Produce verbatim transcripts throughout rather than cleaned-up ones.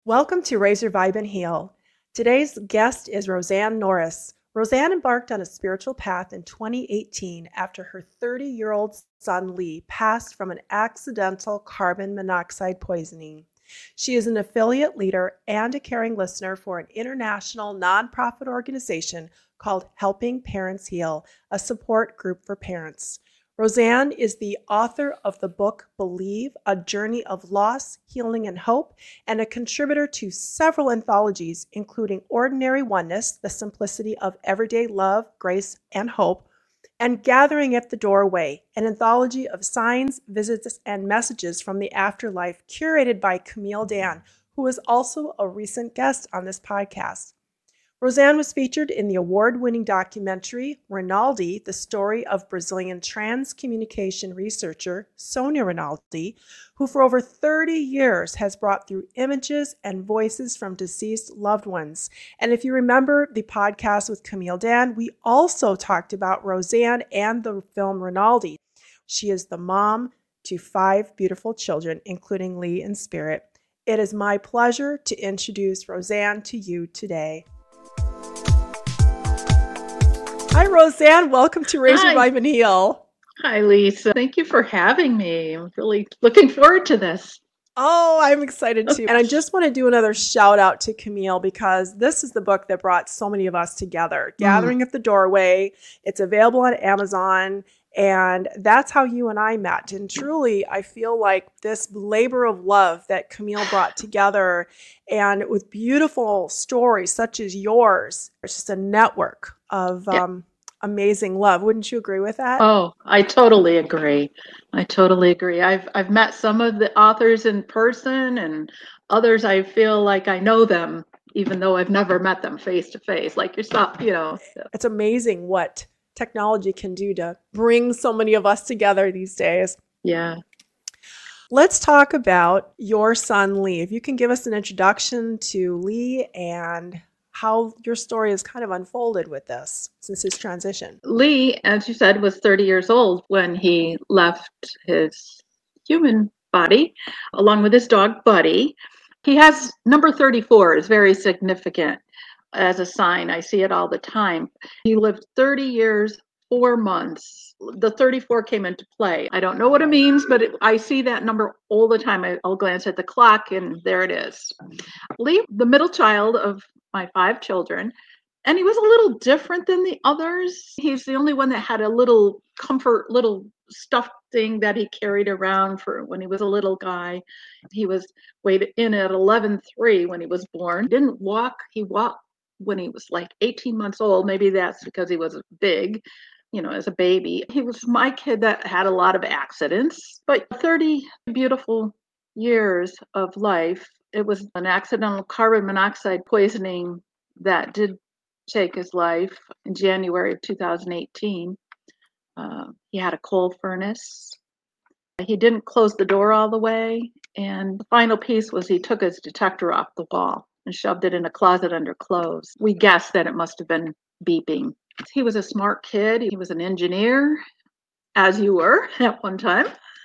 Welcome to Raise Your Vibe and Heal. Today's guest is Roseanne Norris. Roseanne embarked on a spiritual path in twenty eighteen after her thirty-year-old son Lee passed from an accidental carbon monoxide poisoning. She is an affiliate leader and a caring listener for an international nonprofit organization called Helping Parents Heal, a support group for parents. Roseanne is the author of the book Believe, A Journey of Loss, Healing, and Hope, and a contributor to several anthologies, including Ordinary Oneness, The Simplicity of Everyday Love, Grace, and Hope, and Gathering at the Doorway, an anthology of signs, visits, and messages from the afterlife curated by Camille Dan, who is also a recent guest on this podcast. Roseanne was featured in the award-winning documentary Rinaldi, the story of Brazilian trans-communication researcher Sonia Rinaldi, who for over thirty years has brought through images and voices from deceased loved ones. And if you remember the podcast with Camille Dan, we also talked about Roseanne and the film Rinaldi. She is the mom to five beautiful children, including Lee in spirit. It is my pleasure to introduce Roseanne to you today. Hi, Roseanne. Welcome to Raise Your Hi. Vibe and Heal. Hi, Lisa. Thank you for having me. I'm really looking forward to this. Oh, I'm excited too. And I just want to do another shout out to Camille because this is the book that brought so many of us together. Gathering mm. at the Doorway. It's available on Amazon. And that's how you and I met. And truly, I feel like this labor of love that Camille brought together, and with beautiful stories such as yours, it's just a network of Yeah. um, amazing love. Wouldn't you agree with that? Oh, I totally agree. I totally agree. I've I've met some of the authors in person, and others I feel like I know them, even though I've never met them face to face, like yourself. You know, it's amazing what technology can do to bring so many of us together these days. Yeah. Let's talk about your son, Lee. If you can give us an introduction to Lee and how your story has kind of unfolded with this since his transition. Lee, as you said, was thirty years old when he left his human body along with his dog, Buddy. He has number thirty-four is very significant as a sign. I see it all the time. He lived thirty years, four months. The thirty-four came into play. I don't know what it means, but it, I see that number all the time. I, I'll glance at the clock and there it is. Lee, the middle child of my five children, and he was a little different than the others. He's the only one that had a little comfort, little stuffed thing that he carried around for when he was a little guy. He was weighed in at eleven three when he was born. Didn't walk. He walked when he was like eighteen months old. Maybe that's because he was big, you know, as a baby. He was my kid that had a lot of accidents, but thirty beautiful years of life. It was an accidental carbon monoxide poisoning that did take his life in January of two thousand eighteen. Uh, he had a coal furnace. He didn't close the door all the way. And the final piece was he took his detector off the wall and shoved it in a closet under clothes. We guessed that it must have been beeping. He was a smart kid. He was an engineer, as you were at one time.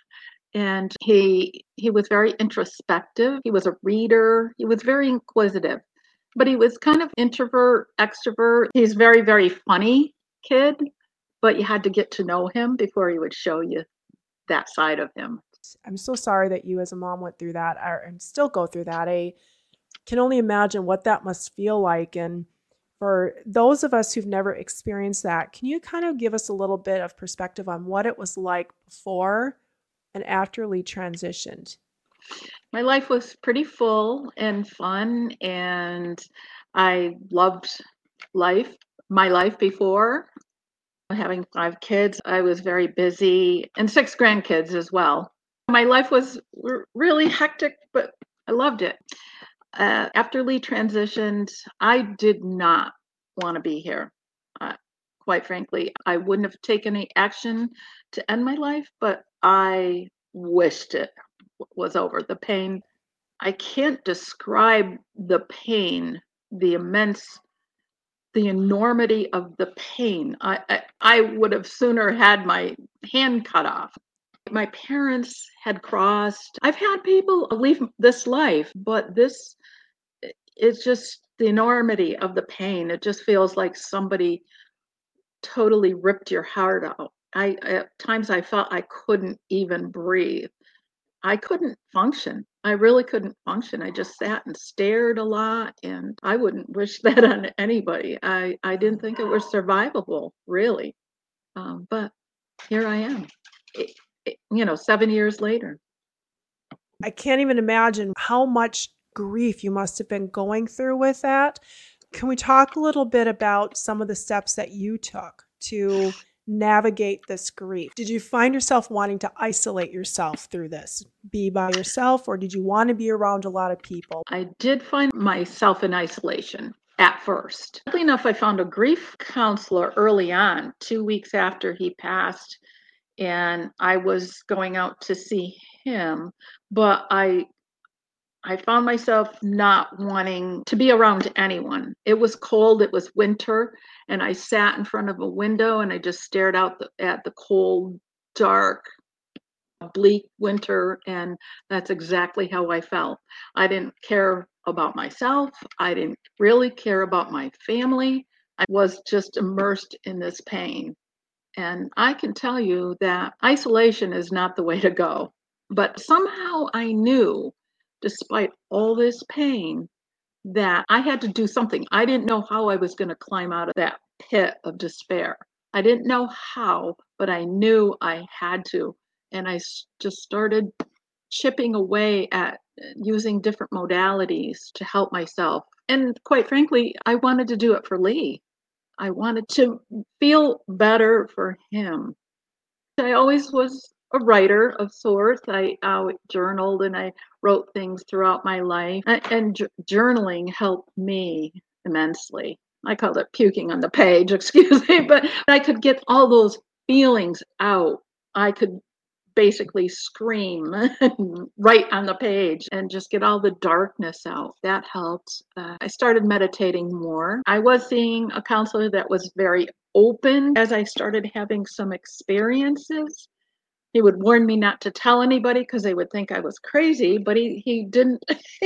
And he he was very introspective. He was a reader. He was very inquisitive. But he was kind of introvert, extrovert. He's very, very funny kid, but you had to get to know him before he would show you that side of him. I'm so sorry that you as a mom went through that and still go through that. I can only imagine what that must feel like. And for those of us who've never experienced that, can you kind of give us a little bit of perspective on what it was like before and after Lee transitioned? My life was pretty full and fun, and I loved life, my life before. Having five kids, I was very busy, and six grandkids as well. My life was r- really hectic, but I loved it. Uh, after Lee transitioned, I did not want to be here. Uh, quite frankly, I wouldn't have taken any action to end my life, but I wished it was over. The pain, I can't describe the pain, the immense, the enormity of the pain. I, I, I would have sooner had my hand cut off. My parents had crossed. I've had people leave this life, but this it's just the enormity of the pain. It just feels like somebody totally ripped your heart out. I at times I felt I couldn't even breathe. I couldn't function. I really couldn't function. I just sat and stared a lot, and I wouldn't wish that on anybody. I I didn't think it was survivable, really. Um, but here I am, it, it, you know, seven years later. I can't even imagine how much grief you must have been going through with that. Can we talk a little bit about some of the steps that you took to navigate this grief? Did you find yourself wanting to isolate yourself through this, be by yourself, or did you want to be around a lot of people? I did find myself in isolation at first. Oddly enough, I found a grief counselor early on, two weeks after he passed, and I was going out to see him, but I I found myself not wanting to be around anyone. It was cold, it was winter, and I sat in front of a window and I just stared out the, at the cold, dark, bleak winter, and that's exactly how I felt. I didn't care about myself. I didn't really care about my family. I was just immersed in this pain. And I can tell you that isolation is not the way to go. But somehow I knew, despite all this pain, that I had to do something. I didn't know how I was going to climb out of that pit of despair. I didn't know how, but I knew I had to. And I just started chipping away at using different modalities to help myself. And quite frankly, I wanted to do it for Lee. I wanted to feel better for him. I always was a writer of sorts. I uh, journaled and I wrote things throughout my life. And, and j- journaling helped me immensely. I called it puking on the page, excuse me, but I could get all those feelings out. I could basically scream right on the page and just get all the darkness out. That helped. Uh, I started meditating more. I was seeing a counselor that was very open as I started having some experiences. He would warn me not to tell anybody because they would think I was crazy, but he, he didn't,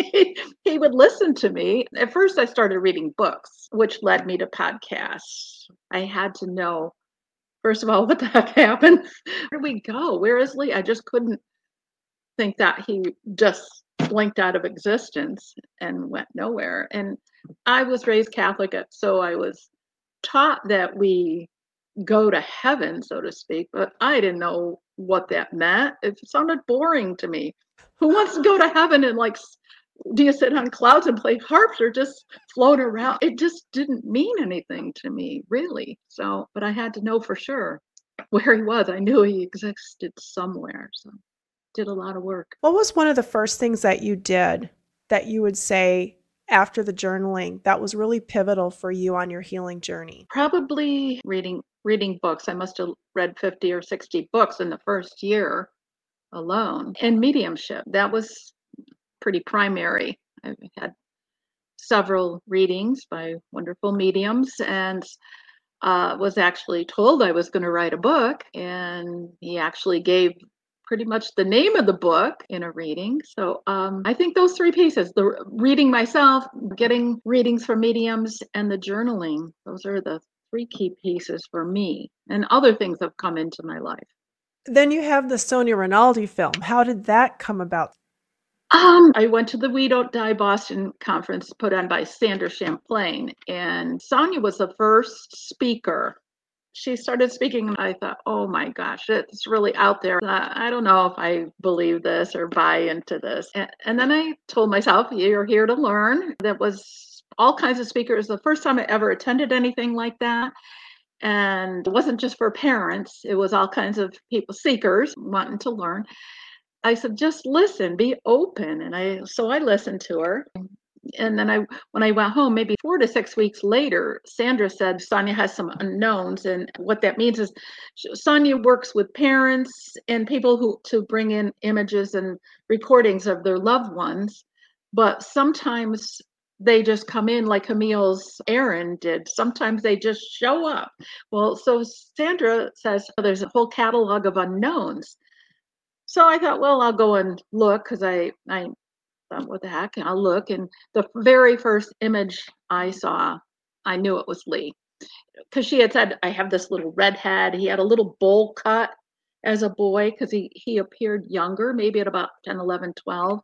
he would listen to me. At first, I started reading books, which led me to podcasts. I had to know, first of all, what the heck happened? Where did we go? Where is Lee? I just couldn't think that he just blinked out of existence and went nowhere. And I was raised Catholic, so I was taught that we go to heaven, so to speak, but I didn't know what that meant. It sounded boring to me. Who wants to go to heaven and like, do you sit on clouds and play harps or just float around? It just didn't mean anything to me, really. So, but I had to know for sure where he was. I knew he existed somewhere. So, did a lot of work. What was one of the first things that you did that you would say after the journaling that was really pivotal for you on your healing journey? Probably reading reading books. I must have read fifty or sixty books in the first year alone. And mediumship, that was pretty primary. I've had several readings by wonderful mediums and uh, was actually told I was going to write a book. And he actually gave pretty much the name of the book in a reading. So um, I think those three pieces, the reading myself, getting readings from mediums, and the journaling, those are the three key pieces for me. And other things have come into my life. Then you have the Sonia Rinaldi film. How did that come about? Um, I went to the We Don't Die Boston conference put on by Sandra Champlain, and Sonia was the first speaker. She started speaking, and I thought, oh my gosh, it's really out there. I don't know if I believe this or buy into this. And, and then I told myself, you're here to learn. That was all kinds of speakers. The first time I ever attended anything like that. And it wasn't just for parents, it was all kinds of people, seekers wanting to learn. I said, just listen, be open. And I, so I listened to her. And then I, when I went home, maybe four to six weeks later, Sandra said, Sonia has some unknowns. And what that means is Sonia works with parents and people who, to bring in images and recordings of their loved ones. But sometimes they just come in like Camille's Aaron did. Sometimes they just show up. Well, so Sandra says, oh, there's a whole catalog of unknowns. So I thought, well, I'll go and look because I, I thought, what the heck? And I'll look. And the very first image I saw, I knew it was Lee. Because she had said, I have this little red head. He had a little bowl cut as a boy because he, he appeared younger, maybe at about ten, eleven, twelve.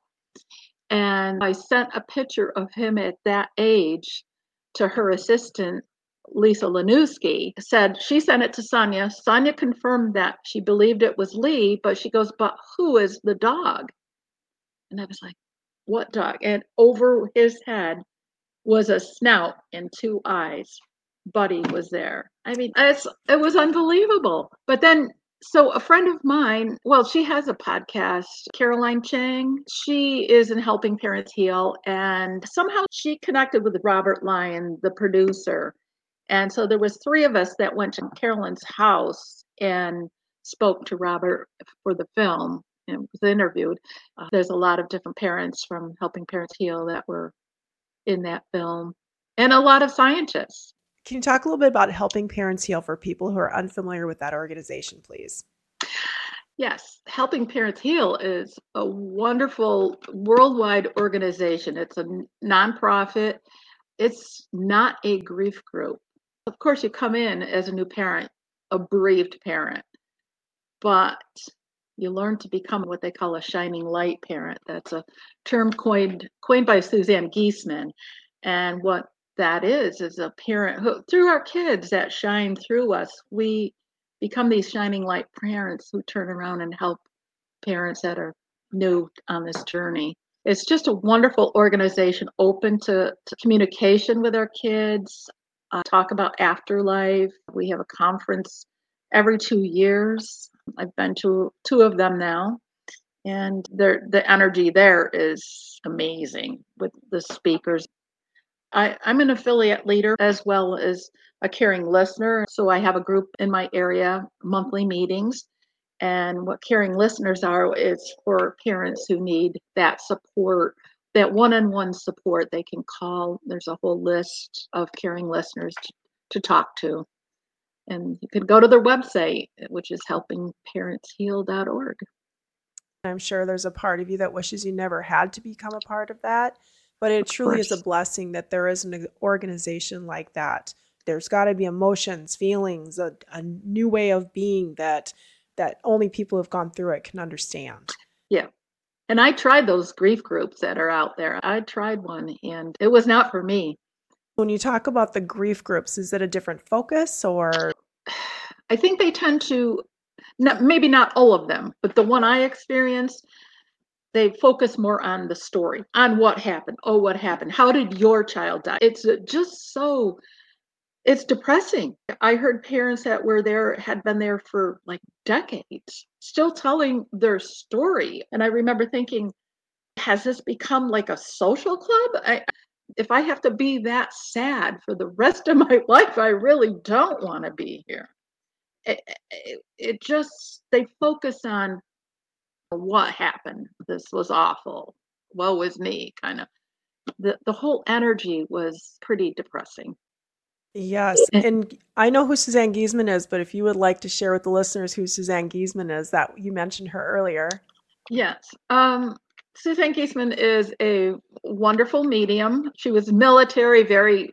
And I sent a picture of him at that age to her assistant, Lisa Lanuski. Said she sent it to Sonia. Sonia confirmed that she believed it was Lee, but she goes, but who is the dog? And I was like, what dog? And over his head was a snout and two eyes. Buddy was there. I mean, it's, it was unbelievable. But then, so a friend of mine, well, she has a podcast, Caroline Chang. She is in Helping Parents Heal. And somehow she connected with Robert Lyon, the producer. And so there was three of us that went to Caroline's house and spoke to Robert for the film and was interviewed. Uh, there's a lot of different parents from Helping Parents Heal that were in that film, and a lot of scientists. Can you talk a little bit about Helping Parents Heal for people who are unfamiliar with that organization, please? Yes, Helping Parents Heal is a wonderful worldwide organization. It's a nonprofit. It's not a grief group. Of course, you come in as a new parent, a bereaved parent, but you learn to become what they call a shining light parent. That's a term coined coined by Suzanne Giesemann. And what that is, is a parent who, through our kids that shine through us, we become these shining light parents who turn around and help parents that are new on this journey. It's just a wonderful organization, open to, to communication with our kids, uh, talk about afterlife. We have a conference every two years. I've been to two of them now, and the energy there is amazing with the speakers. I, I'm an affiliate leader as well as a caring listener. So I have a group in my area, monthly meetings. And what caring listeners are is for parents who need that support, that one-on-one support. They can call. There's a whole list of caring listeners to, to talk to. And you can go to their website, which is helping parents heal dot org. I'm sure there's a part of you that wishes you never had to become a part of that. But it truly is a blessing that there is an organization like that. There's got to be emotions, feelings, a, a new way of being that that only people who've gone through it can understand. Yeah. And I tried those grief groups that are out there. I tried one and it was not for me. When you talk about the grief groups, is it a different focus or? I think they tend to, not, maybe not all of them, but the one I experienced, they focus more on the story, on what happened. Oh, what happened? How did your child die? It's just so, it's depressing. I heard parents that were there, had been there for like decades, still telling their story. And I remember thinking, has this become like a social club? I, if I have to be that sad for the rest of my life, I really don't want to be here. It, it, it just, they focus on what happened. This was awful. Woe is me, kind of. The, the whole energy was pretty depressing. Yes. And I know who Suzanne Giesemann is, but if you would like to share with the listeners who Suzanne Giesemann is, that you mentioned her earlier. Yes. Um, Suzanne Giesemann is a wonderful medium. She was military, very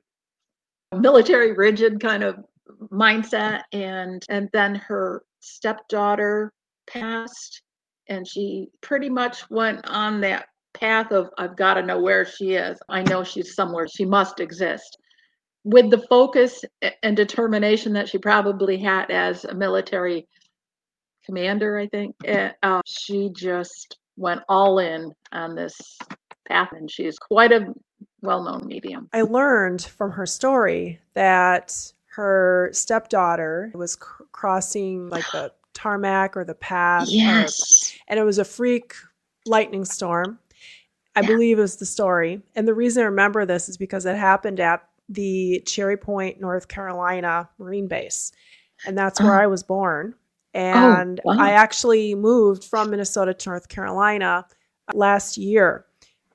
military rigid kind of mindset. And, and then her stepdaughter passed, and she pretty much went on that path of, I've got to know where she is. I know she's somewhere. She must exist. With the focus and determination that she probably had as a military commander, I think, uh, she just went all in on this path, and she's quite a well-known medium. I learned from her story that her stepdaughter was cr- crossing like the tarmac or the path. Yes. Or, and it was a freak lightning storm. I Yeah. believe is the story. And the reason I remember this is because it happened at the Cherry Point, North Carolina Marine Base. And that's where Oh. I was born. And oh, wow. I actually moved from Minnesota to North Carolina last year.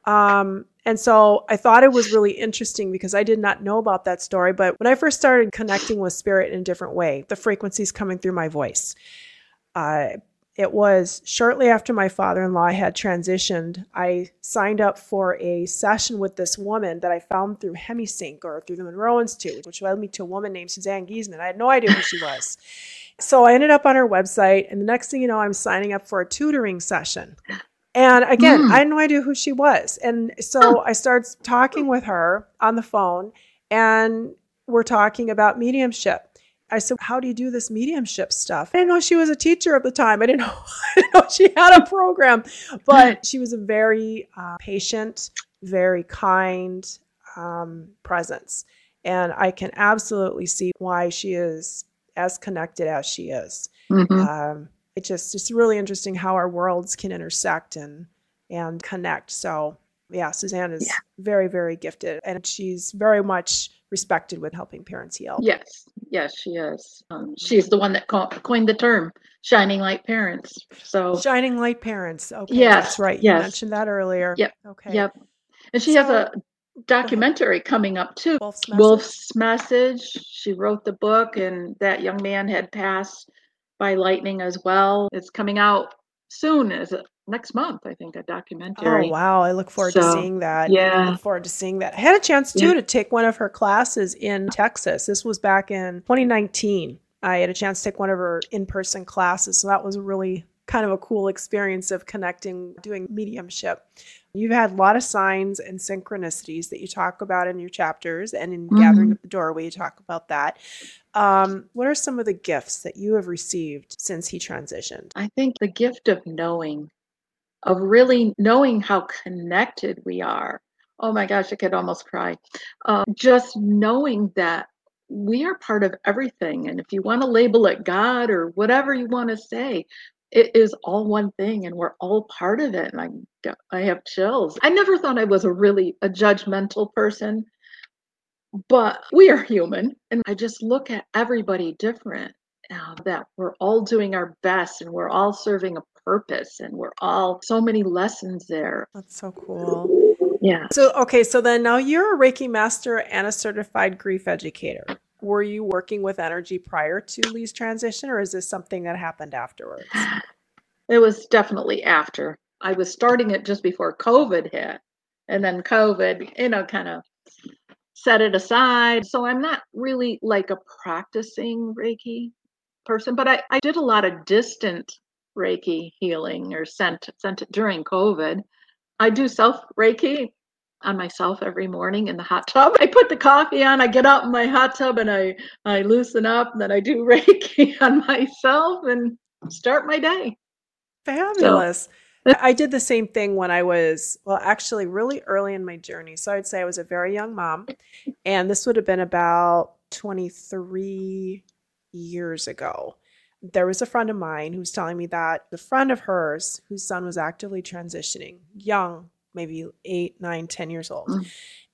Um, and so I thought it was really interesting because I did not know about that story. But when I first started connecting with spirit in a different way, the frequencies coming through my voice, uh, It was shortly after my father-in-law had transitioned. I signed up for a session with this woman that I found through HemiSync or through the Monroe Institute, which led me to a woman named Suzanne Giesman. I had no idea who she was. So I ended up on her website, and the next thing you know, I'm signing up for a tutoring session. And again, Mm. I had no idea who she was. And so I started talking with her on the phone, and we're talking about mediumship. I said, how do you do this mediumship stuff? I didn't know she was a teacher at the time. I didn't know, I didn't know she had a program, but she was a very uh, patient, very kind um, presence. And I can absolutely see why she is as connected as she is. Mm-hmm. Um, it just, it's really interesting how our worlds can intersect and, and connect. So yeah, Suzanne is Yeah. very, very gifted, and she's very much respected with helping parents heal. Yes, yes, she is. Um, she's the one that co- coined the term "shining light parents." So Shining light parents. Okay, yes, that's right. yes. You mentioned that earlier. Yep. Okay. Yep. And she So, has a documentary coming up too. Wolf's Message. Wolf's Message. She wrote the book, and that young man had passed by lightning as well. It's coming out soon, as a, next month, I think, a documentary. Oh, wow. I look forward So, to seeing that. yeah. I look forward to seeing that. I had a chance, too, Yeah. to take one of her classes in Texas. This was back in twenty nineteen. I had a chance to take one of her in-person classes. So that was a really kind of a cool experience of connecting, doing mediumship. You've had a lot of signs and synchronicities that you talk about in your chapters, and in Mhm. Gathering Up the Doorway, you talk about that. Um, what are some of the gifts that you have received since he transitioned? I think the gift of knowing, of really knowing how connected we are. Oh my gosh, I could almost cry. Uh, just knowing that we are part of everything. And if you want to label it God or whatever you want to say, it is all one thing, and we're all part of it. And I, got- I have chills. I never thought I was a really a judgmental person, but we are human. And I just look at everybody different, uh, that we're all doing our best, and we're all serving a purpose, and we're all so many lessons there. That's so cool. Yeah. So, okay, so then now you're a Reiki master and a certified grief educator. Were you working with energy prior to Lee's transition, or is this something that happened afterwards? It was definitely after. I was starting it just before COVID hit, and then COVID, you know, kind of set it aside. So I'm not really like a practicing Reiki person, but I, I did a lot of distant Reiki healing, or sent sent it during COVID. I do self Reiki on myself every morning in the hot tub. I put the coffee on, I get out in my hot tub, and I, I loosen up, and then I do Reiki on myself and start my day. Fabulous. So, I did the same thing when I was, well, actually really early in my journey. So I'd say I was a very young mom, and this would have been about twenty-three years ago. There was a friend of mine who was telling me that the friend of hers, whose son was actively transitioning, young, maybe eight, nine, ten years old. Mm.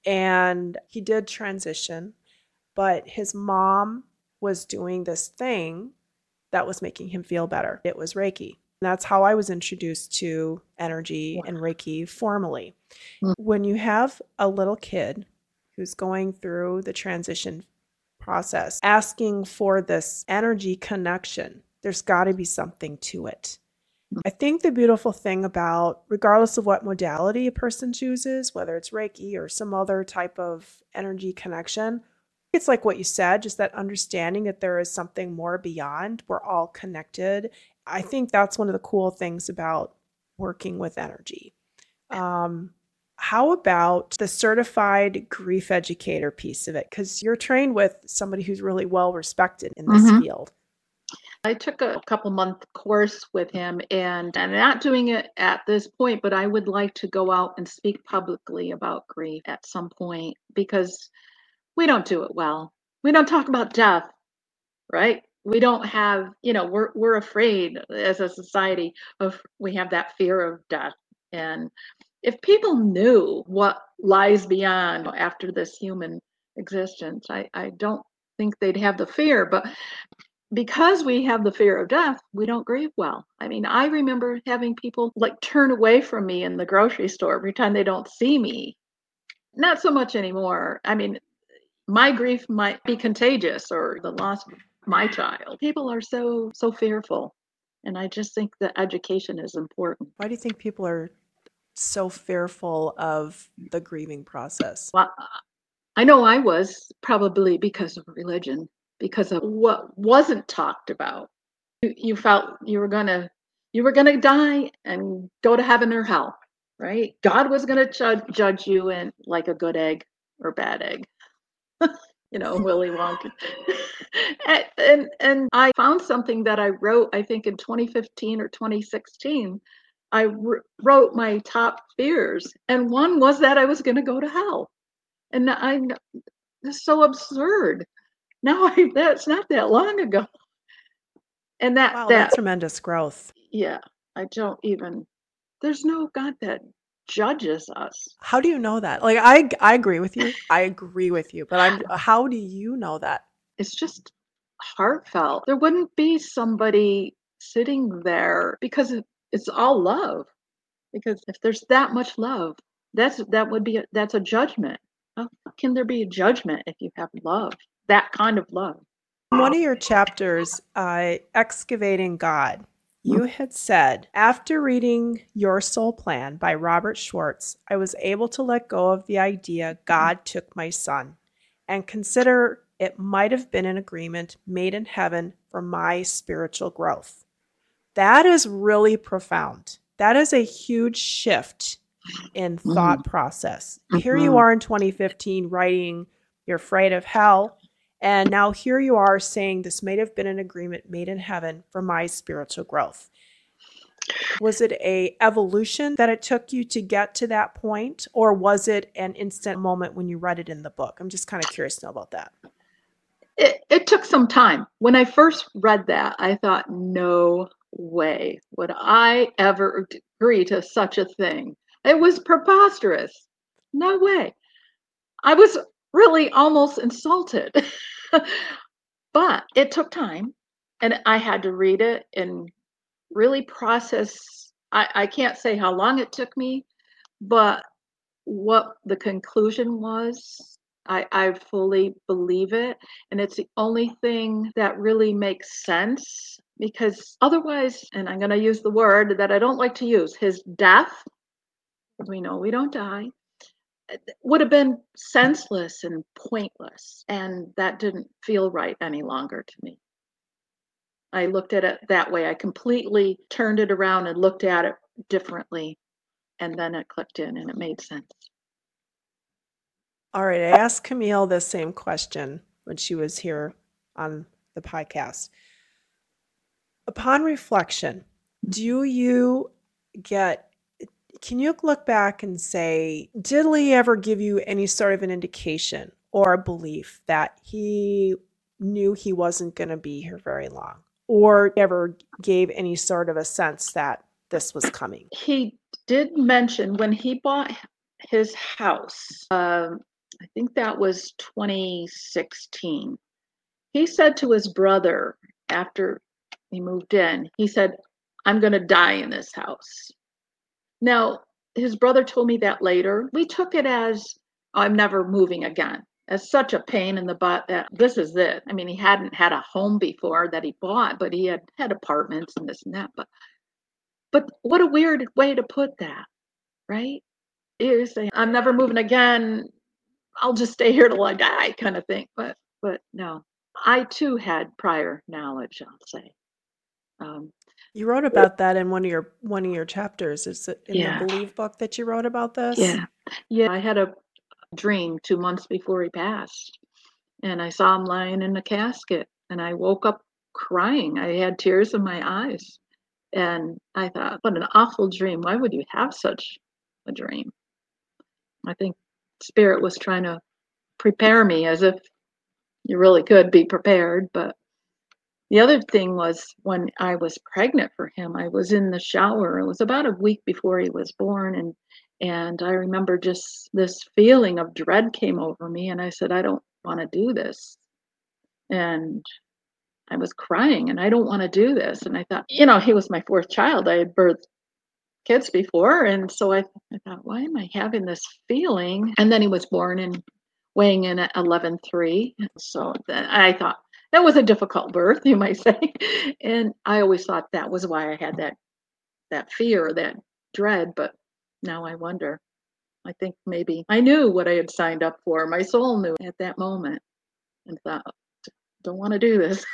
And he did transition, but his mom was doing this thing that was making him feel better. It was Reiki. That's how I was introduced to energy and Reiki formally. Mm. When you have a little kid who's going through the transition process, asking for this energy connection, there's got to be something to it. I think the beautiful thing about, regardless of what modality a person chooses, whether it's Reiki or some other type of energy connection, it's like what you said, just that understanding that there is something more beyond. We're all connected. I think that's one of the cool things about working with energy. Um, how about the certified grief educator piece of it? Because you're trained with somebody who's really well respected in this Mhm. field. I took a couple month course with him, and I'm not doing it at this point, but I would like to go out and speak publicly about grief at some point, because we don't do it well. We don't talk about death, right? We don't have, you know, we're we're afraid as a society of, we have that fear of death. And if people knew what lies beyond after this human existence, I, I don't think they'd have the fear. But because we have the fear of death, we don't grieve well. I mean, I remember having people like turn away from me in the grocery store, pretend they don't see me. Not so much anymore. I mean, my grief might be contagious, or the loss of my child. People are so, so fearful. And I just think that education is important. Why do you think people are so fearful of the grieving process? Well, I know I was, probably because of religion, because of what wasn't talked about. You, you felt you were gonna you were gonna die and go to heaven or hell, right? God was gonna judge judge you in like a good egg or bad egg. You know, Willy Wonka. and, and and I found something that I wrote, I think in twenty fifteen or twenty sixteen. I w- wrote my top fears, and one was that I was going to go to hell. And I, it's so absurd. Now I, that's not that long ago. And that Wow, that that's tremendous growth. yeah, I don't even. There's no God that judges us. How do you know that? Like, I I agree with you. I agree with you. But I'm how do you know that? It's just heartfelt. There wouldn't be somebody sitting there because it, it's all love. Because if there's that much love, that's that would be a, that's a judgment. How can there be a judgment if you have love? That kind of love. In one of your chapters, uh, Excavating God, you had said, after reading Your Soul Plan by Robert Schwartz, I was able to let go of the idea God took my son and consider it might have been an agreement made in heaven for my spiritual growth. That is really profound. That is a huge shift in thought mm-hmm. process. Mm-hmm. Here you are in twenty fifteen writing You're Afraid of Hell, and now here you are saying this may have been an agreement made in heaven for my spiritual growth. Was it a evolution that it took you to get to that point, or was it an instant moment when you read it in the book? I'm just kind of curious to know about that. It, it took some time. When I first read that, I thought, no way would I ever agree to such a thing. It was preposterous. No way. I was really almost insulted. But it took time, and I had to read it and really process. I, I can't say how long it took me, but what the conclusion was, I, I fully believe it. And it's the only thing that really makes sense, because otherwise, and I'm going to use the word that I don't like to use, his death, because we know we don't die, would have been senseless and pointless. And that didn't feel right any longer to me. I looked at it that way. I completely turned it around and looked at it differently. And then it clicked in and it made sense. All right. I asked Camille the same question when she was here on the podcast. Upon reflection, do you get, can you look back and say, did Lee ever give you any sort of an indication or a belief that he knew he wasn't going to be here very long? Or ever gave any sort of a sense that this was coming? He did mention when he bought his house, um, I think that was twenty sixteen. He said to his brother after he moved in, he said, I'm going to die in this house. Now, his brother told me that later. We took it as, I'm never moving again. As such a pain in the butt that this is it. I mean, he hadn't had a home before that he bought, but he had had apartments and this and that. But, but what a weird way to put that, right? You're saying, I'm never moving again. I'll just stay here till I die, kind of thing. But, but no, I too had prior knowledge, I'll say. Um, you wrote about that in one of your one of your chapters. Is it in yeah. the Believe book that you wrote about this? Yeah, yeah. I had a dream two months before he passed, and I saw him lying in a casket, and I woke up crying. I had tears in my eyes, and I thought, what an awful dream. Why would you have such a dream? I think Spirit was trying to prepare me, as if you really could be prepared. But the other thing was, when I was pregnant for him, I was in the shower. It was about a week before he was born, and And I remember just this feeling of dread came over me, and I said, I don't want to do this. And I was crying, and I don't want to do this. And I thought, you know, he was my fourth child. I had birthed kids before. And so I, I thought, why am I having this feeling? And then he was born and weighing in at eleven three. So then I thought, that was a difficult birth, you might say. And I always thought that was why I had that that fear, that dread. But now I wonder. I think maybe I knew what I had signed up for. My soul knew at that moment, and thought, don't want to do this.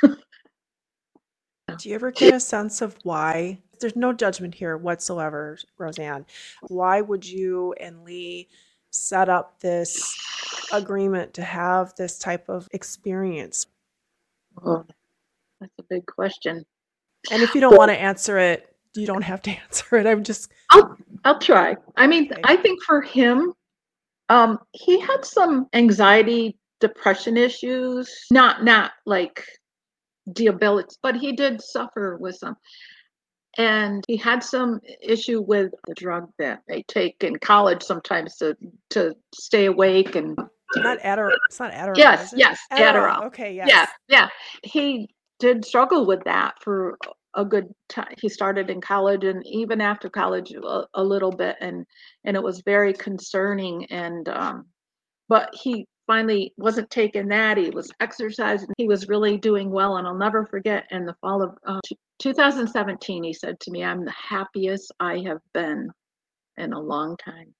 Do you ever get a sense of why? There's no judgment here whatsoever, Roseanne. Why would you and Lee set up this agreement to have this type of experience? Oh, that's a big question. And if you don't want to answer it, you don't have to answer it. I'm just. I'll I'll try. I mean, Okay. I think for him, um, he had some anxiety, depression issues. Not not like diabetes, but he did suffer with some. And he had some issue with the drug that they take in college sometimes to to stay awake and. Not Adderall. It's not Adderall, Yes, is it? yes, Adderall. Adderall. Okay, Yeah, yes. yeah. He did struggle with that for a good time. He started in college and even after college a, a little bit, and and it was very concerning. And um, but he finally wasn't taking that. He was exercising. He was really doing well. And I'll never forget in the fall of uh, two thousand seventeen, he said to me, "I'm the happiest I have been in a long time."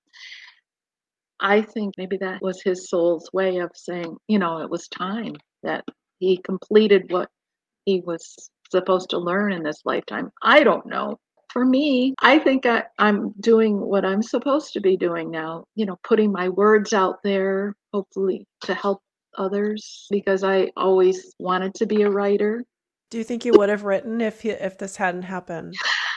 I think maybe that was his soul's way of saying, you know, it was time that he completed what he was supposed to learn in this lifetime. I don't know. For me, I think I, I'm doing what I'm supposed to be doing now, you know, putting my words out there, hopefully to help others, because I always wanted to be a writer. Do you think you would have written if you, if this hadn't happened?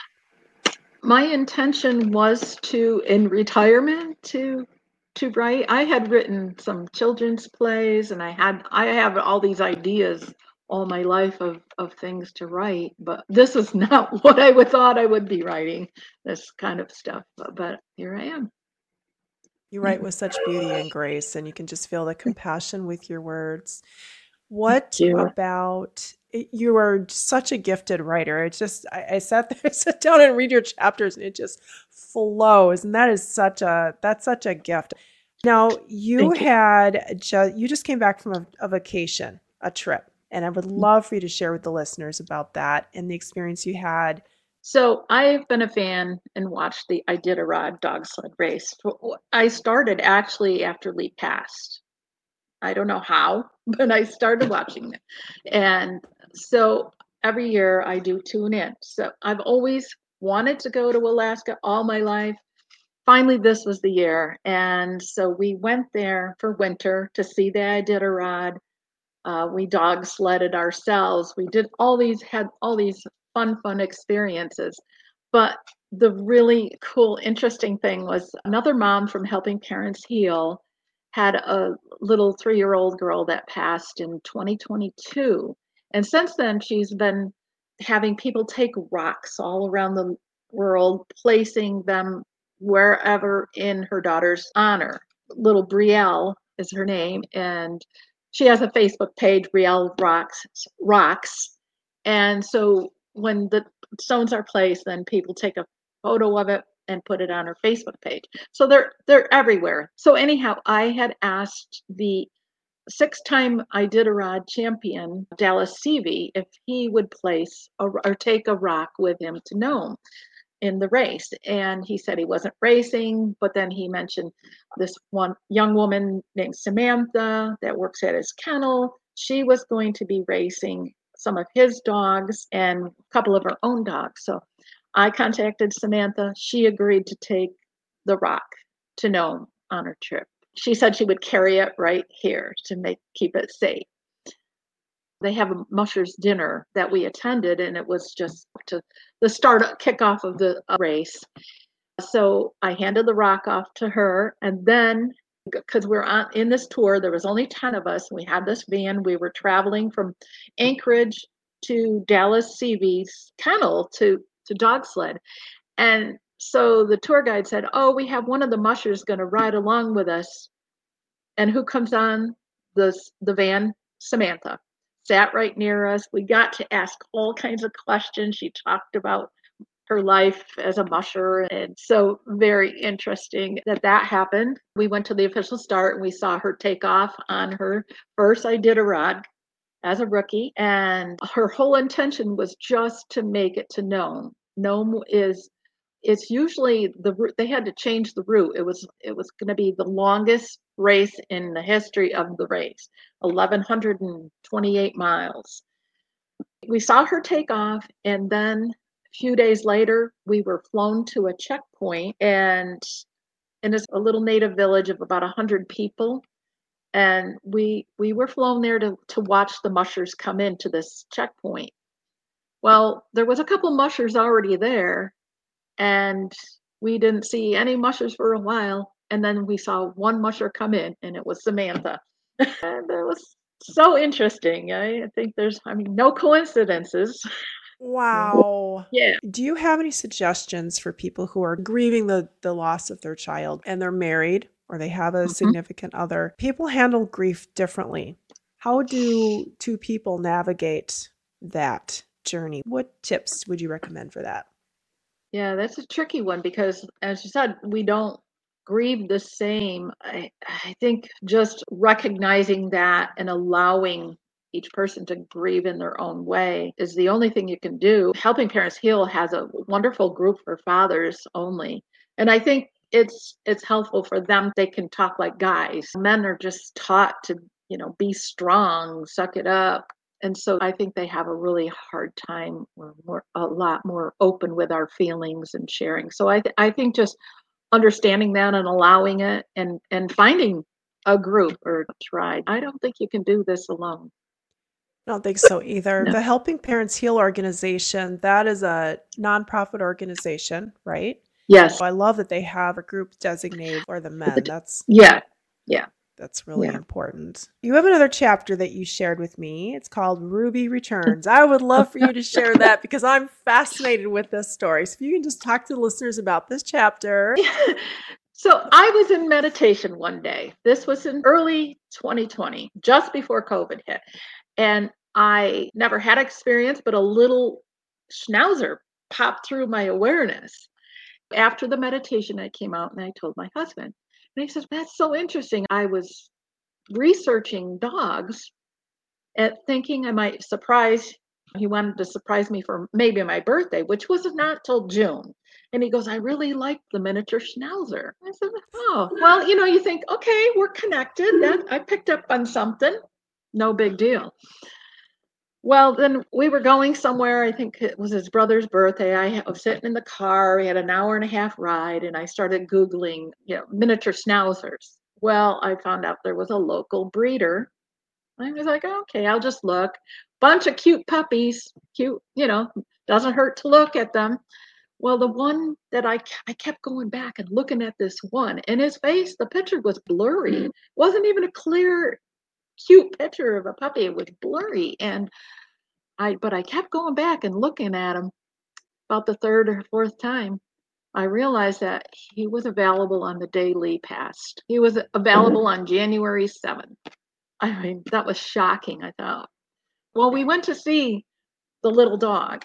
My intention was to, in retirement, to to write. I had written some children's plays, and I had I have all these ideas all my life of of things to write, but this is not what I would thought I would be writing, this kind of stuff. But, but here I am. You write with such beauty and grace, and you can just feel the compassion with your words. What Thank you. about you are such a gifted writer. It's just I, I sat there, sit down and read your chapters, and it just flows. And that is such a that's such a gift. Now you Thank you. had just you just came back from a, a vacation, a trip, and I would love for you to share with the listeners about that and the experience you had. So I've been a fan and watched the Iditarod dog sled race. I started actually after Lee passed. I don't know how, but I started watching it. And so every year I do tune in. So I've always wanted to go to Alaska all my life. Finally, this was the year. And so we went there for winter to see the Iditarod. Uh, we dog sledded ourselves. We did all these, had all these fun, fun experiences. But the really cool, interesting thing was another mom from Helping Parents Heal had a little three year old girl that passed in twenty twenty-two. And since then, she's been having people take rocks all around the world, placing them wherever in her daughter's honor. Little Brielle is her name, and she has a Facebook page, Brielle Rocks Rocks. And so when the stones are placed, then people take a photo of it and put it on her Facebook page. So they're they're everywhere. So anyhow, I had asked the six-time Iditarod champion Dallas Seavey if he would place a, or take a rock with him to Nome in the race. And he said he wasn't racing, but then he mentioned this one young woman named Samantha that works at his kennel. She was going to be racing some of his dogs and a couple of her own dogs. So I contacted Samantha. She agreed to take the rock to Nome on her trip. She said she would carry it right here to make keep it safe. They have a mushers dinner that we attended, and it was just to the start kickoff of the race. So I handed the rock off to her, and then because we're on in this tour, there was only ten of us. We had this van. We were traveling from Anchorage to Dallas Seavey's kennel to to dog sled, and so the tour guide said, "Oh, we have one of the mushers going to ride along with us." And who comes on the the van? Samantha. Sat right near us. We got to ask all kinds of questions. She talked about her life as a musher, and so very interesting that that happened. We went to the official start and we saw her take off on her first Iditarod as a rookie, and her whole intention was just to make it to Nome. Nome is it's usually the route they had to change the route. It was it was going to be the longest race in the history of the race, eleven twenty-eight miles. We saw her take off, and then a few days later, we were flown to a checkpoint, and in this a little native village of about one hundred people, and we we were flown there to to watch the mushers come into this checkpoint. Well, there was a couple mushers already there, and we didn't see any mushers for a while, and then we saw one musher come in, and it was Samantha. And it was so interesting. I, I think there's, I mean, no coincidences. Wow. Yeah. Do you have any suggestions for people who are grieving the, the loss of their child and they're married or they have a Mhm. significant other? People handle grief differently. How do two people navigate that journey? What tips would you recommend for that? Yeah, that's a tricky one because, as you said, we don't grieve the same. I, I think just recognizing that and allowing each person to grieve in their own way is the only thing you can do. Helping Parents Heal has a wonderful group for fathers only. And I think it's it's helpful for them. They can talk like guys. Men are just taught to, you know, be strong, suck it up. And so I think they have a really hard time. We're more, a lot more open with our feelings and sharing. So I, th- I think just understanding that and allowing it and, and finding a group or a tribe. I don't think you can do this alone. I don't think so either. No. The Helping Parents Heal organization, that is a nonprofit organization, right? Yes. So I love that they have a group designated for the men. That's Yeah. Yeah. That's really Yeah. important. You have another chapter that you shared with me. It's called Ruby Returns. I would love for you to share that because I'm fascinated with this story. So if you can just talk to the listeners about this chapter. So I was in meditation one day. This was in early twenty twenty, just before COVID hit. And I never had experience, but a little schnauzer popped through my awareness. After the meditation, I came out and I told my husband. And he says, "That's so interesting. I was researching dogs and thinking I might surprise." He wanted to surprise me for maybe my birthday, which was not till June. And he goes, "I really like the miniature schnauzer." I said, "Oh, well, you know, you think, okay, we're connected. That I picked up on something. No big deal." Well, then we were going somewhere. I think it was his brother's birthday. I was sitting in the car. We had an hour and a half ride, and I started Googling, you know, miniature schnauzers. Well, I found out there was a local breeder. I was like, okay, I'll just look. Bunch of cute puppies, cute, you know, doesn't hurt to look at them. Well, the one that I I kept going back and looking at this one, and his face, the picture was blurry. It wasn't even a clear, cute picture of a puppy. It was blurry, and I but I kept going back and looking at him. About the third or fourth time, I realized that he was available on the day Lee passed. He was available on January seventh. I mean, that was shocking, I thought. Well, we went to see the little dog.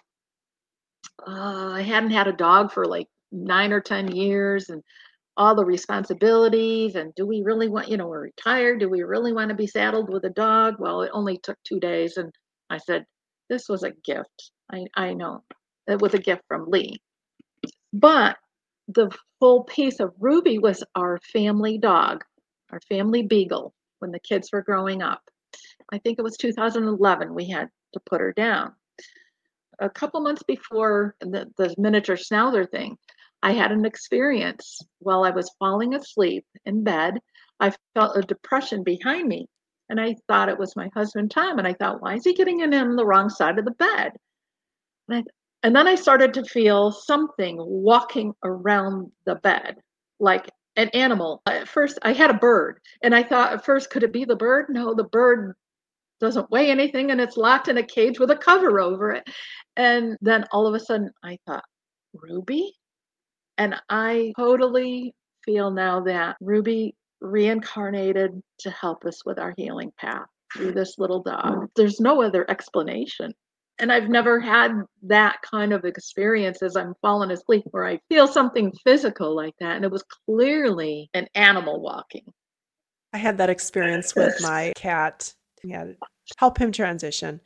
Uh, I hadn't had a dog for like nine or ten years, and all the responsibilities. And do we really want, you know, we're retired. Do we really want to be saddled with a dog? Well, it only took two days. And I said, this was a gift. I, I know it was a gift from Lee. But the whole piece of Ruby was our family dog, our family beagle when the kids were growing up. I think it was two thousand eleven we had to put her down. A couple months before the, the miniature schnauzer thing, I had an experience while I was falling asleep in bed. I felt a depression behind me, and I thought it was my husband, Tom. And I thought, why is he getting in on the wrong side of the bed? And, I, and then I started to feel something walking around the bed, like an animal. At first, I had a bird, and I thought at first, could it be the bird? No, the bird doesn't weigh anything, and it's locked in a cage with a cover over it. And then all of a sudden I thought, Ruby? And I totally feel now that Ruby reincarnated to help us with our healing path through this little dog. There's no other explanation. And I've never had that kind of experience as I'm falling asleep where I feel something physical like that. And it was clearly an animal walking. I had that experience with my cat. He had help him transition.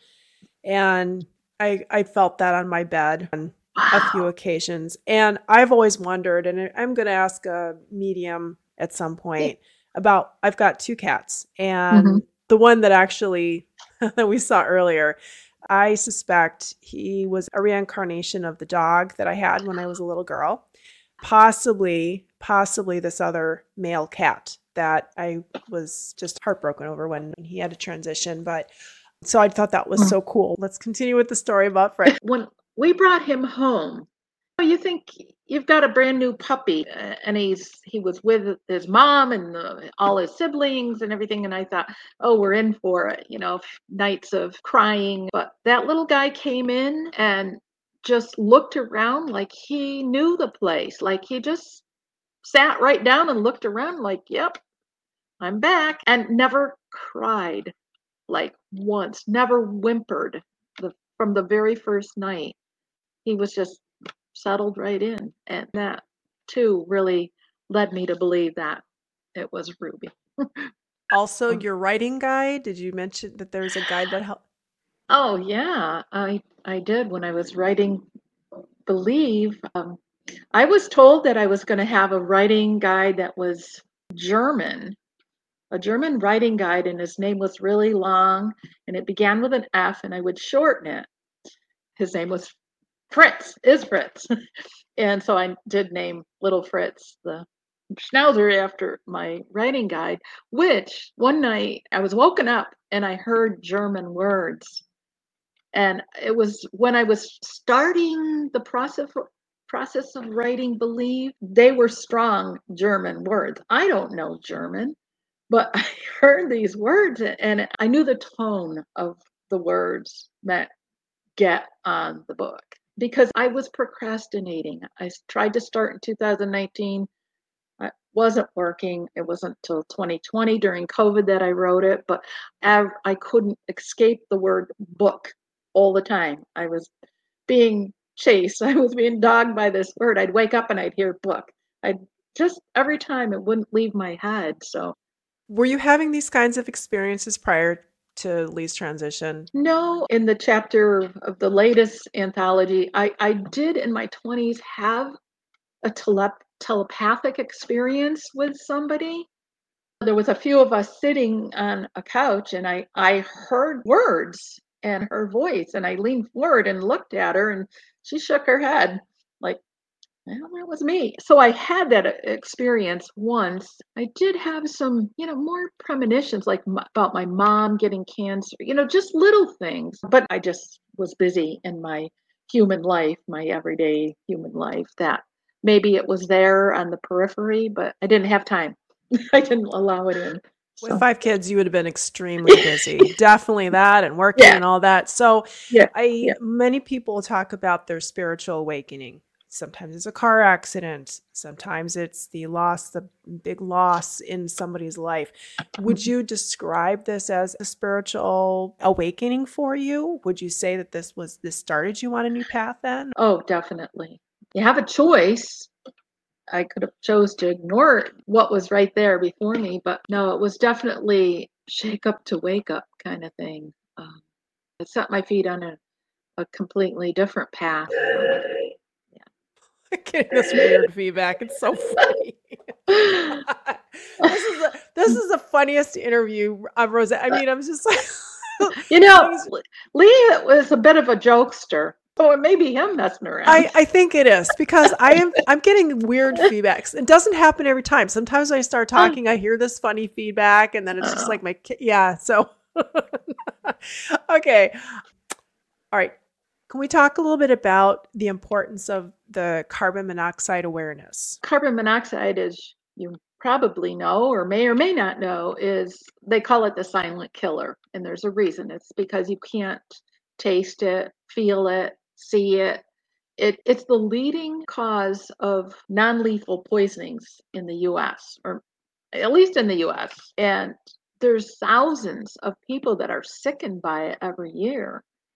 And I, I felt that on my bed on Wow. a few occasions. And I've always wondered, and I'm going to ask a medium at some point about, I've got two cats, and Mm-hmm. the one that actually that we saw earlier, I suspect he was a reincarnation of the dog that I had when I was a little girl. Possibly, possibly this other male cat that I was just heartbroken over when he had to transition. But so I thought that was so cool. Let's continue with the story about Fred. When we brought him home, you think you've got a brand new puppy, uh, and he's he was with his mom and the, all his siblings and everything, and I thought, oh, we're in for it, you know, nights of crying. But that little guy came in and just looked around like he knew the place, like he just sat right down and looked around like, yep, I'm back, and never cried, like once, never whimpered the, from the very first night. He was just settled right in. And that too really led me to believe that it was Ruby. Also, your writing guide, did you mention that there's a guide that helped? Oh yeah, I I did when I was writing Believe. Um, I was told that I was going to have a writing guide that was German, a German writing guide, and his name was really long, and it began with an F, and I would shorten it. His name was Fritz, is Fritz. And so I did name little Fritz the Schnauzer after my writing guide, which one night I was woken up and I heard German words. And it was when I was starting the process process of writing Believe, they were strong German words. I don't know German, but I heard these words and I knew the tone of the words meant get on the book because I was procrastinating. I tried to start in two thousand nineteen. It wasn't working. It wasn't until twenty twenty during COVID that I wrote it, but I couldn't escape the word book all the time. I was being chased. I was being dogged by this word. I'd wake up and I'd hear book. I'd just every time it wouldn't leave my head. So, were you having these kinds of experiences prior to Lee's transition? No, in the chapter of the latest anthology, I, I did in my twenties have a tele- telepathic experience with somebody. There was a few of us sitting on a couch and I, I heard words and her voice and I leaned forward and looked at her and she shook her head like, well, that was me. So I had that experience once. I did have some, you know, more premonitions like m- about my mom getting cancer, you know, just little things. But I just was busy in my human life, my everyday human life, that maybe it was there on the periphery, but I didn't have time. I didn't allow it in. With So, five kids, you would have been extremely busy. Definitely that and working yeah, and all that. So yeah, I yeah. many people talk about their spiritual awakening. Sometimes it's a car accident. Sometimes it's the loss, the big loss in somebody's life. Would you describe this as a spiritual awakening for you? Would you say that this was this started you on a new path then? Oh, definitely. You have a choice. I could have chose to ignore what was right there before me, but no, it was definitely shake up to wake up kind of thing. Um, it set my feet on a, a completely different path. Getting this weird feedback. It's so funny. this is the, this is the funniest interview of Rosa. I mean, I'm just like, you know, Lee was a bit of a jokester. So it may be him messing around. I, I think it is because I am I'm getting weird feedbacks. It doesn't happen every time. Sometimes when I start talking, I hear this funny feedback, and then it's just like my kid. Yeah. So, okay. All right. Can we talk a little bit about the importance of the carbon monoxide awareness? Carbon monoxide, as you probably know or may or may not know, is they call it the silent killer. And there's a reason. It's because you can't taste it, feel it, see it. It it's the leading cause of non-lethal poisonings in the U S, or at least in the U S. And there's thousands of people that are sickened by it every year.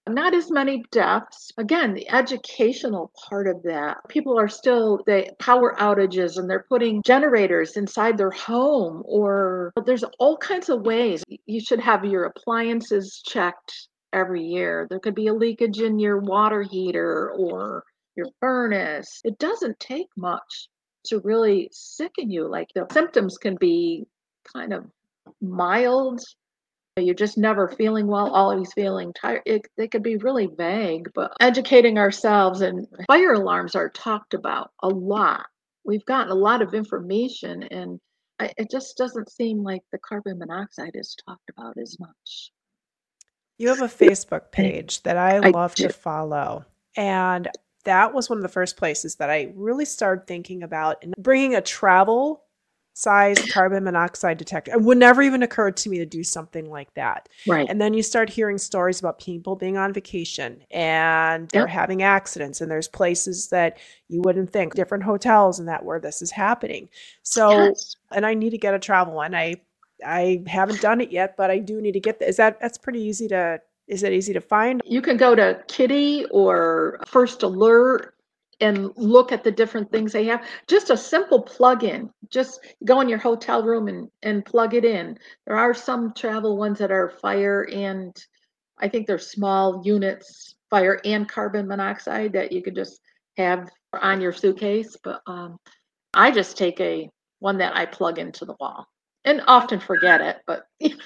Not as many deaths. Again, the educational part of that. People are still, they power outages and they're putting generators inside their home, or there's all kinds of ways. You should have your appliances checked every year. There could be a leakage in your water heater or your furnace. It doesn't take much to really sicken you. Like the symptoms can be kind of mild. You're just never feeling well, always feeling tired. It, they could be really vague, but educating ourselves, and fire alarms are talked about a lot. We've gotten a lot of information, and I, it just doesn't seem like the carbon monoxide is talked about as much. You have a Facebook page that I I love do. to follow. And that was one of the first places that I really started thinking about and bringing a travel size carbon monoxide detector. It would never even occur to me to do something like that. Right. And then you start hearing stories about people being on vacation and they're Yep. having accidents, and there's places that you wouldn't think, different hotels and that where this is happening. So, Yes. and I need to get a travel one. I I haven't done it yet, but I do need to get that. Is that that's pretty easy to is it easy to find? You can go to Kitty or First Alert and look at the different things they have. Just a simple plug-in. Just go in your hotel room and, and plug it in. There are some travel ones that are fire and I think they're small units, fire and carbon monoxide that you could just have on your suitcase. But um, I just take a one that I plug into the wall and often forget it, but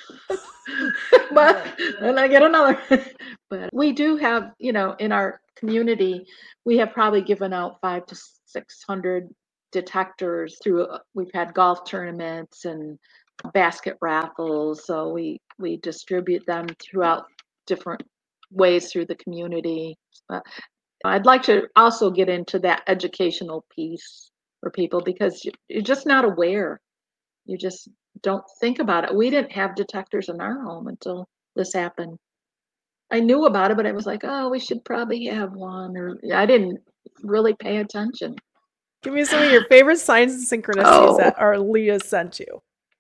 but then I get another. But we do have, you know, in our community, we have probably given out five to six hundred detectors through. uh, We've had golf tournaments and basket raffles, so we we distribute them throughout different ways through the community. But I'd like to also get into that educational piece for people because you- you're just not aware. You just don't think about it. We didn't have detectors in our home until this happened. I knew about it, but I was like, oh, we should probably have one, or I didn't really pay attention. Give me some of your favorite signs and synchronicities Oh, that our Leah sent you.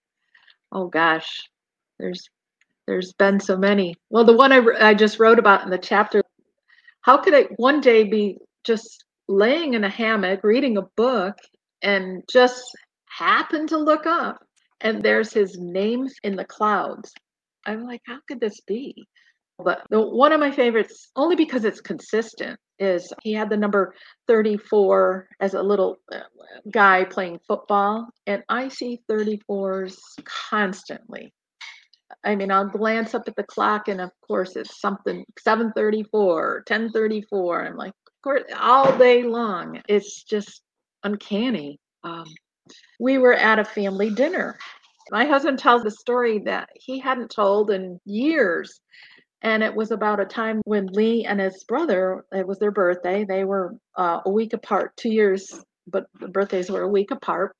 oh gosh, there's there's been so many. Well, the one I, wr- I just wrote about in the chapter, how could I one day be just laying in a hammock reading a book and just happen to look up and there's his name in the clouds. I'm like, how could this be? But the, one of my favorites, only because it's consistent, is he had the number thirty-four as a little uh, guy playing football, and I see thirty-fours constantly. I mean, I'll glance up at the clock, and of course, it's something seven thirty-four, ten thirty-four. I'm like, of course, all day long. It's just uncanny. Um, we were at a family dinner. My husband tells the story that he hadn't told in years. And it was about a time when Lee and his brother, it was their birthday. They were uh, a week apart, two years, but the birthdays were a week apart.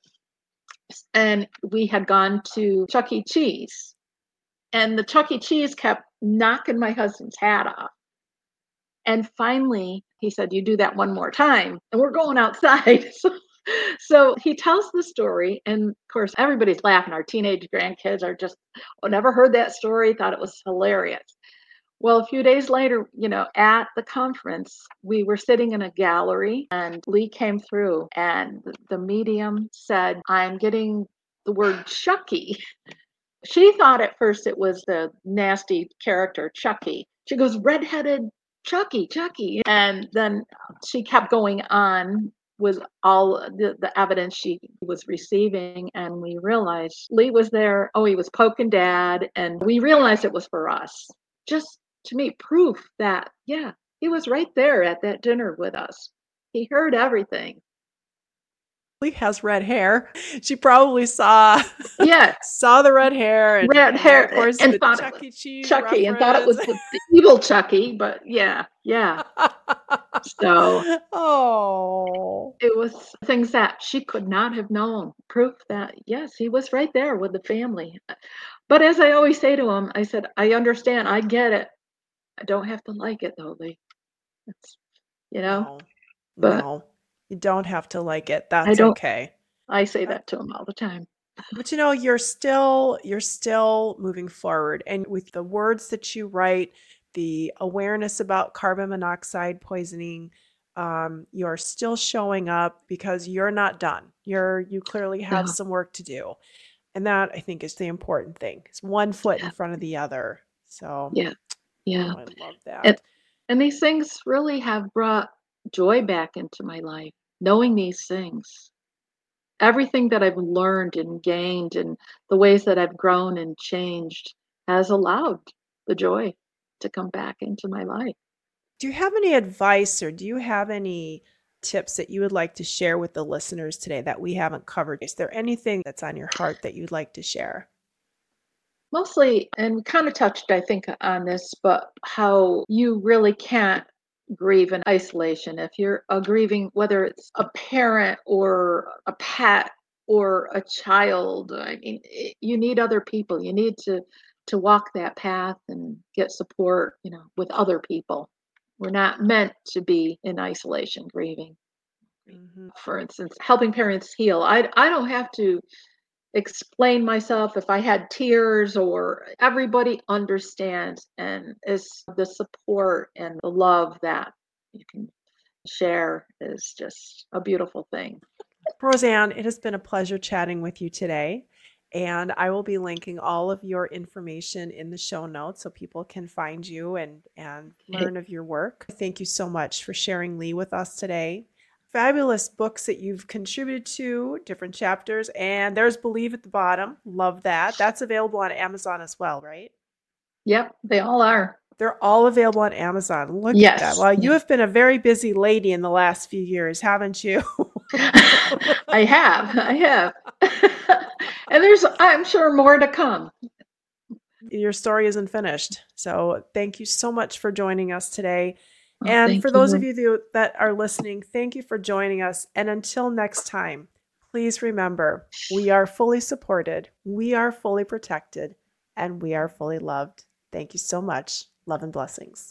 And we had gone to Chuck E. Cheese. And the Chuck E. Cheese kept knocking my husband's hat off. And finally, he said, you do that one more time, and we're going outside. so, so he tells the story. And of course, everybody's laughing. Our teenage grandkids are just, oh, never heard that story, thought it was hilarious. Well, a few days later, you know, at the conference, we were sitting in a gallery and Lee came through and the medium said, I'm getting the word Chucky. She thought at first it was the nasty character Chucky. She goes, redheaded Chucky, Chucky. And then she kept going on with all the, the evidence she was receiving. And we realized Lee was there. Oh, he was poking dad. And we realized it was for us. Just to me, proof that, yeah, he was right there at that dinner with us. He heard everything. Lee has red hair. She probably saw Yeah, saw the red hair and, red and hair, of course and the thought Chuck it E. was Cheese Chucky, and thought it was reference. the, the evil Chucky. But yeah, yeah. So Oh. it was things that she could not have known. Proof that, yes, he was right there with the family. But as I always say to him, I said, I understand, I get it. I don't have to like it though, Lee. It's, you know, No. but No. You don't have to like it. I That's don't, okay. I say that to him all the time. But you know, you're still you're still moving forward, and with the words that you write, the awareness about carbon monoxide poisoning. Um, you're still showing up because you're not done. You're you clearly have Yeah. some work to do. And that, I think, is the important thing. It's one foot in front of the other. So, Yeah. Yeah. oh, I love And that. and these things really have brought joy back into my life, knowing these things. Everything that I've learned and gained and the ways that I've grown and changed has allowed the joy to come back into my life. Do you have any advice or do you have any tips that you would like to share with the listeners today that we haven't covered? Is there anything that's on your heart that you'd like to share? Mostly, and we kind of touched, I think, on this, but how you really can't grieve in isolation. If you're uh, grieving, whether it's a parent or a pet or a child, I mean, it, you need other people. You need to to walk that path and get support, you know, with other people. We're not meant to be in isolation grieving. Hmm. For instance, helping parents heal. I I don't have to explain myself if I had tears, or everybody understands and is the support and the love that you can share is just a beautiful thing. Roseanne, it has been a pleasure chatting with you today. And I will be linking all of your information in the show notes so people can find you and, and learn of your work. Thank you so much for sharing Lee with us today. Fabulous books that you've contributed to, different chapters. And there's Believe at the bottom. Love that. That's available on Amazon as well, right? Yep, they all are. They're all available on Amazon. Look at that. Yes. Well, you Yeah. have been a very busy lady in the last few years, haven't you? I have. I have. And there's, I'm sure, more to come. Your story isn't finished. So thank you so much for joining us today. Oh, And thank for those you. of you that are listening, thank you for joining us. And until next time, please remember, we are fully supported, we are fully protected, and we are fully loved. Thank you so much. Love and blessings.